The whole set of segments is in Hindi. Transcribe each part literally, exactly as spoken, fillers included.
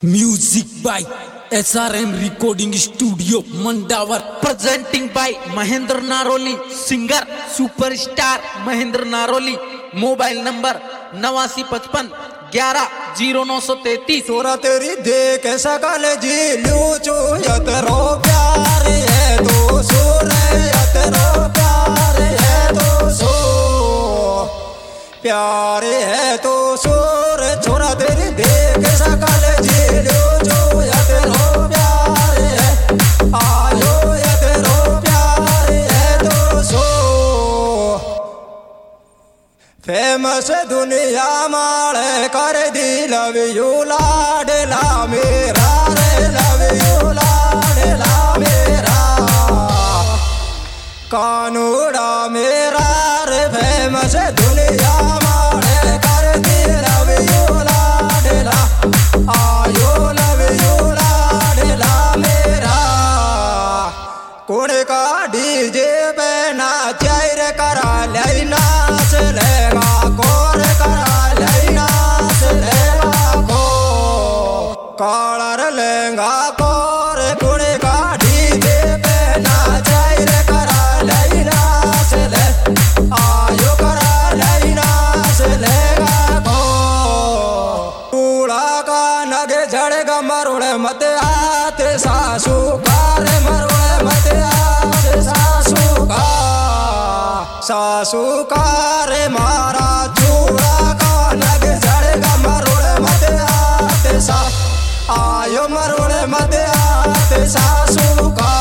Music by S R M Recording Studio Mandawar. Presenting by Mahendra Naroli. Singer Superstar Mahendra Naroli. Mobile number नवासी पचपन ग्यारह जीरो नौ सौ तैतीस। सोरा तेरी देख सकल जी लूचू यतरो प्यार है तो सुर यतरो प्यार है तो सो प्यार है तो सुर छोरा तेरी देख सकल जी लूचू यतरो प्यार है आयो यतरो प्यार है तो सो फेमस दुनिया माड़े कर दी लव यू लाडला मेरा रे लव यू लाडला मेरा कानूड़ा मेरा रे फेमस दुनिया माड़े कर दी लव यू लाडला आयो लव यू लाडला मेरा कुड़ का डीजे पे नाचाई रे करा ले नाच लेगा कोर करा ले नाच लेगा को कालर लेगा कोर कुड़ का डीजे पे नाचाई रे करा ले नाच ले आयो करा ले नाच लेगा को कूड़ा का नगे झड़गा मरुड़ मत आते सासू कार मरुड़ मत आते सासू का सासू का रे मारा चूड़ा का नग झड़गा मरुड़ मत आते सा आयो मरुड़ मत आते सासू का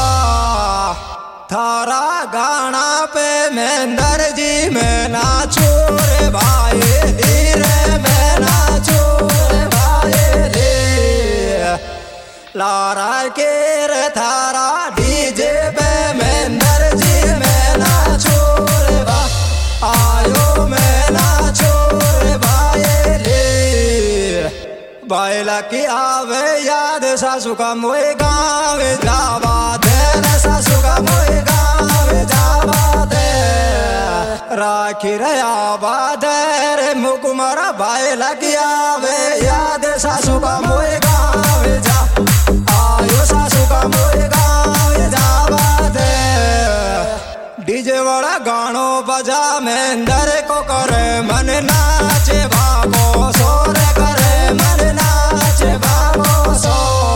थारा गाना पे महेंद्र जी मैं नाचू रे भाई धीरे मैं नाचू रे भाई रे लारा के रे थारा डीजे पे महेंद्र जी मैं नाचू रे बा आयो मैं नाचू रे भाई रे बायला की आवे याद सासू का मोए गाँव जावा दे रे सासू का मोए गाँव जावा दे राखी रे आबाद रे मुकुमारा बायला की आवे याद सासू का मोए गाँव जा आयो सासू का मोए गाँव जावा दे डीजे वाला गानो बजा महेंद्र को करे मन नाचे भागो सोरे करे मन नाचे भागो सो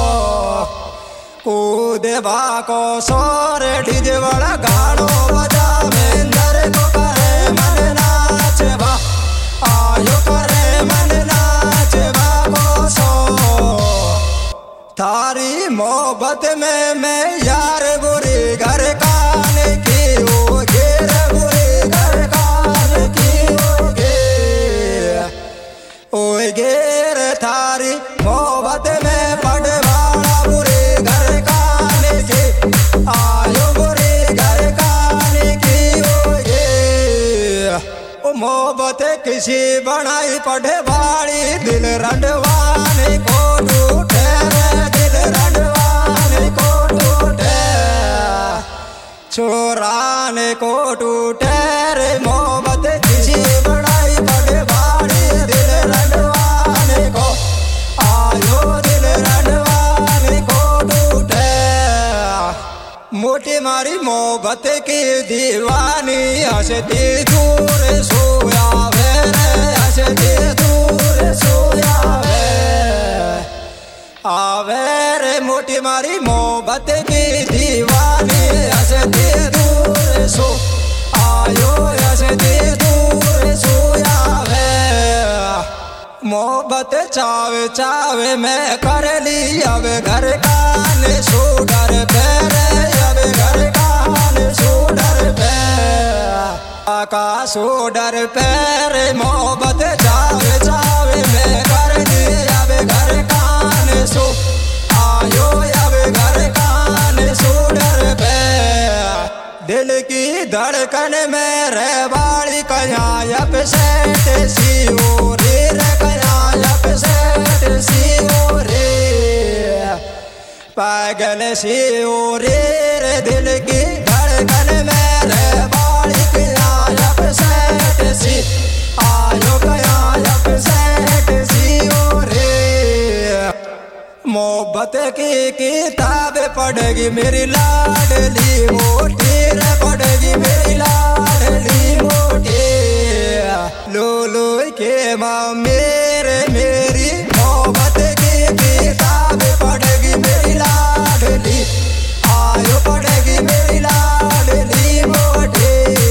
कूदे भागो सोरे डीजे वाला गानो बजा महेंद्र को करे मन नाचे भा आयो करे मन नाचे भागो सो थारी मोहब्बत में मैं यार बुरी घर कान की ओ घेर बुरी घर कान की ओ घेर ओ घेर थारी मोहब्बत में पड़वाड़ा बुरी घर कान की आयो बुरी घर कान की ओ घेर ओ मोहब्बत किसी बनाई पढ़े वाली दिल रंडवाने को टूटे दिल रंडवाने को टूटे चोराने को टूटे रे मोहब्बत किसी बनाई पढ़े वाली दिल रंडवाने को आयो दिल रंडवाने को टूटे मोटी मारी मोहब्बत की दीवानी हंसती दूर सोया वे हंसती दूर सोया वे आवे रे मोटी मारी मोहब्बत की दीवानी हंसती दूर सो आयो हंसती दूर सोया वे मोहब्बत चावे चावे मैं कर ली अब घर कान सो डर पे रे अब घर कान सो डर पे आकाशो डर पे रे मोहब्बत चावे चावे मैं कर ली अब घर कान सो आयो अब घर कान सो डर पे दिल की धड़कन में रे बाड़ी कयाप सेठ सी ओ रे रे कयाप सेठ सी ओ रे पागल सी ओ रे रे दिल की धड़कन में रे बाड़ी कयाप सेठ सी आयो कयाप सेठ सी ओ रे मोहब्बत की किताब पढ़ेगी मेरी लाडली मोटी रे, पढ़ेगी मेरी लाडली मोटी। लो लो के माँ मेरे मेरी मोहब्बत की किताब पढ़ेगी मेरी लाडली, आयो पढ़ेगी मेरी लाडली मोटी।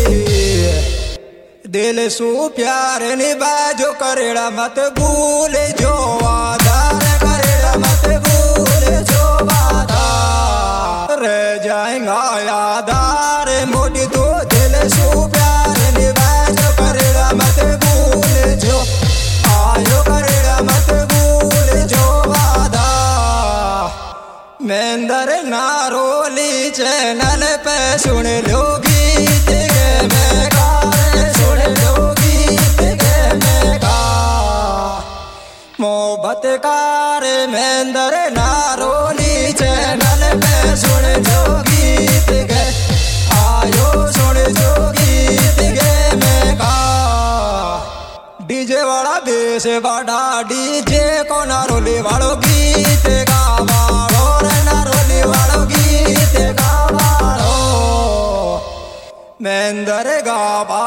दिल सु प्यार निभाजो करेड़ा मत भूल जो आधार, करेड़ा मत भूल जो वादा, रह जाएगा यादार मोटी। तो दिल सु प्यार निभाजो करेड़ा मत भूल जो, आयो करेड़ा मत भूल जो वादा। महेंद्र नारोली चैनल पे सुन लो गीत के मैं गा, सुन लो गीत के मैं गा। मोहब्बत कार महेंद्र नारोली चैनल पे सुन लो गीत के, आयो सुन जो गीत के मैं गा। डीजे वाला बेस बड़ा डीजे को नारोली वालो गीत गावाड़ो रे, नारोली वालो गीत गावाड़ो। महेंद्र गावा